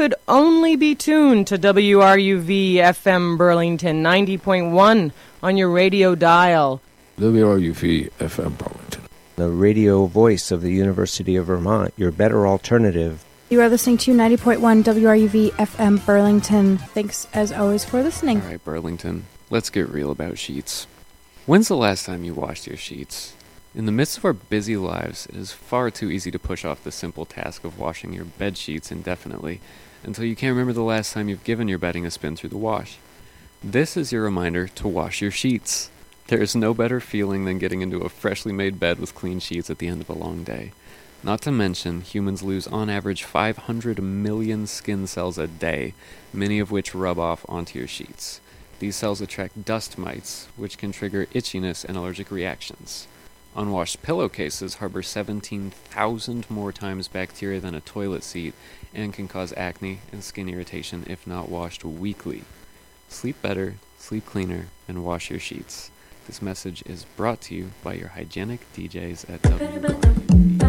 could only be tuned to WRUV FM Burlington 90.1 on your radio dial. WRUV FM Burlington, the radio voice of the University of Vermont, your better alternative. You are listening to 90.1 WRUV FM Burlington. Thanks, as always, for listening. All right, Burlington, let's get real about sheets. When's the last time you washed your sheets? In the midst of our busy lives, it is far too easy to push off the simple task of washing your bed sheets indefinitely until you can't remember the last time you've given your bedding a spin through the wash. This is your reminder to wash your sheets. There is no better feeling than getting into a freshly made bed with clean sheets at the end of a long day. Not to mention, humans lose on average 500 million skin cells a day, many of which rub off onto your sheets. These cells attract dust mites, which can trigger itchiness and allergic reactions. Unwashed pillowcases harbor 17,000 more times bacteria than a toilet seat and can cause acne and skin irritation if not washed weekly. Sleep better, sleep cleaner, and wash your sheets. This message is brought to you by your hygienic DJs at WRUV.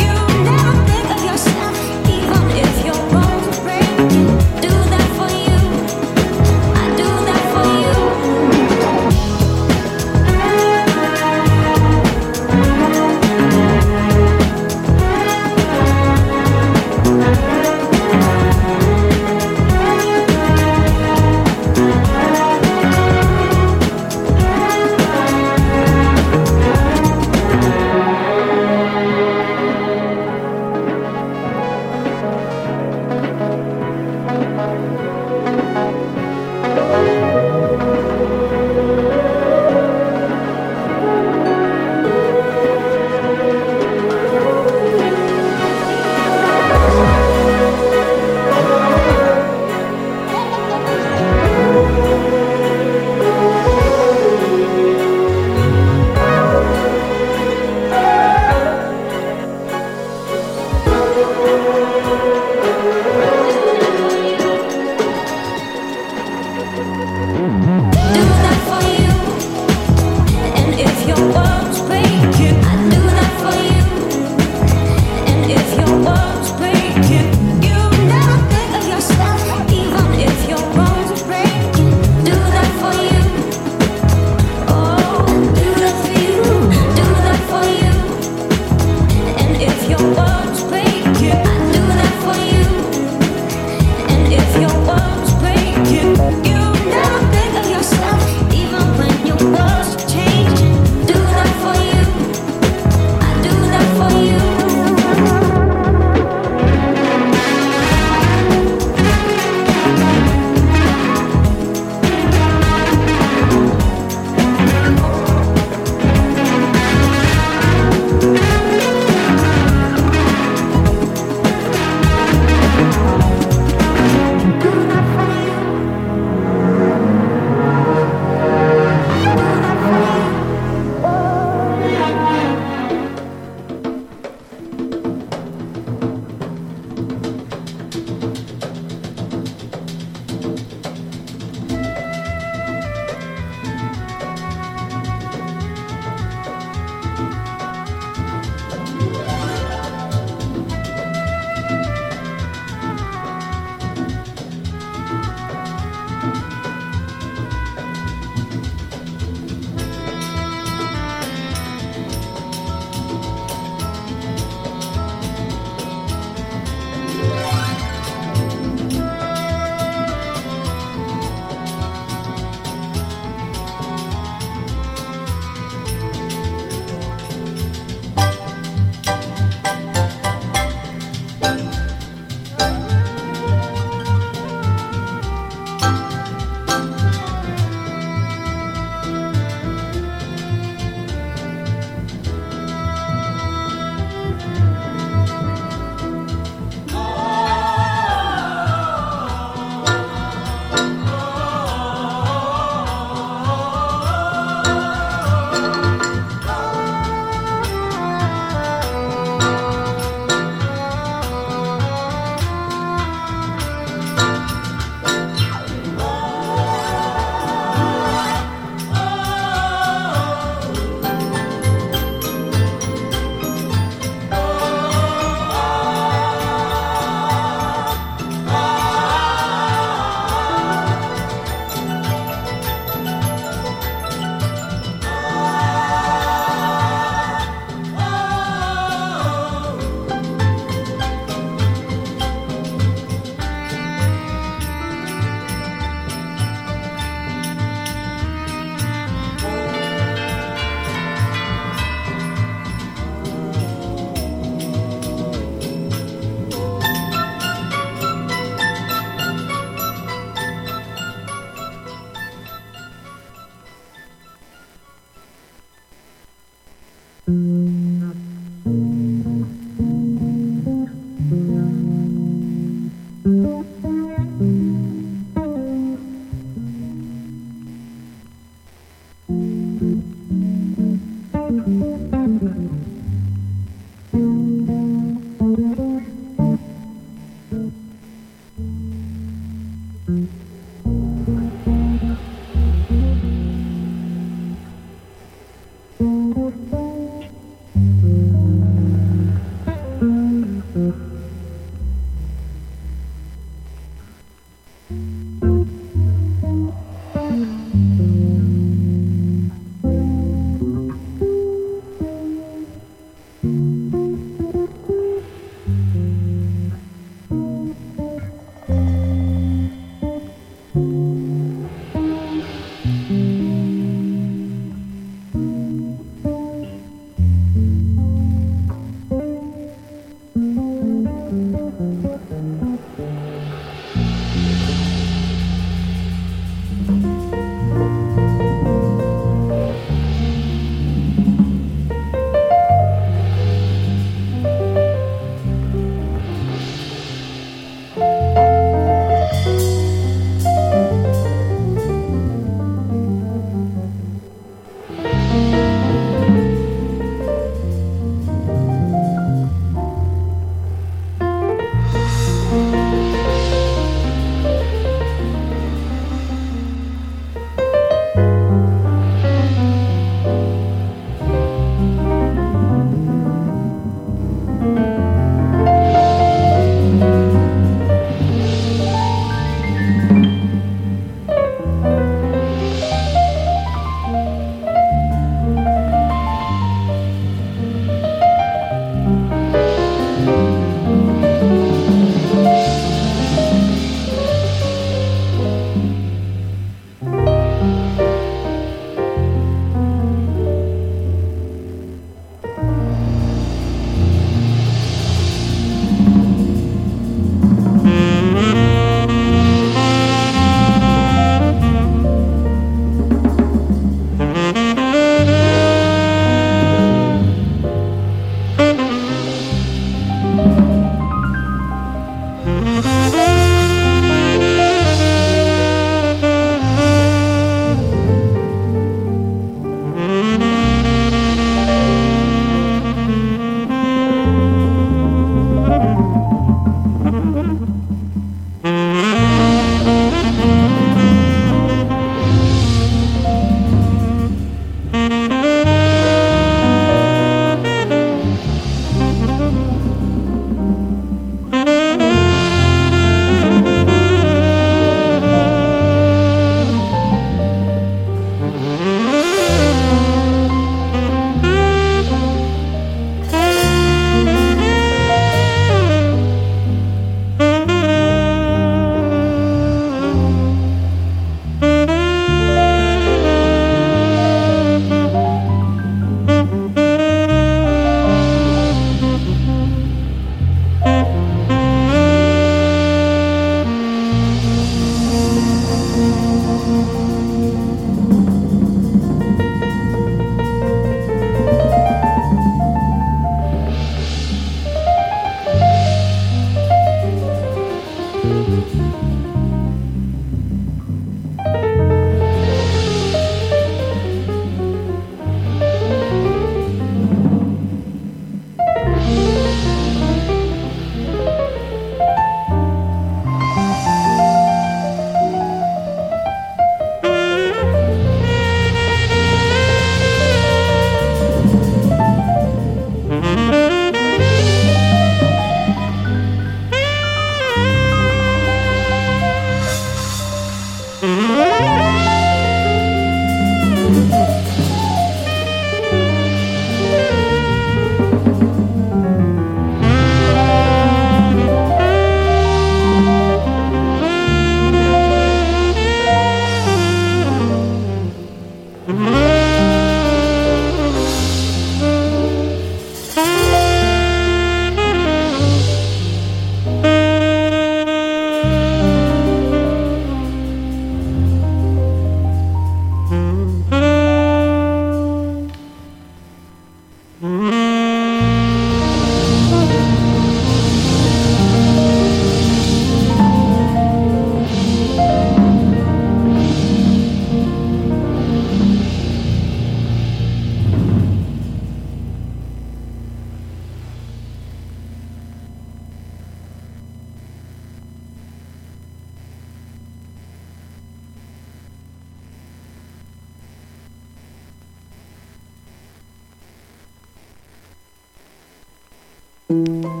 Bye.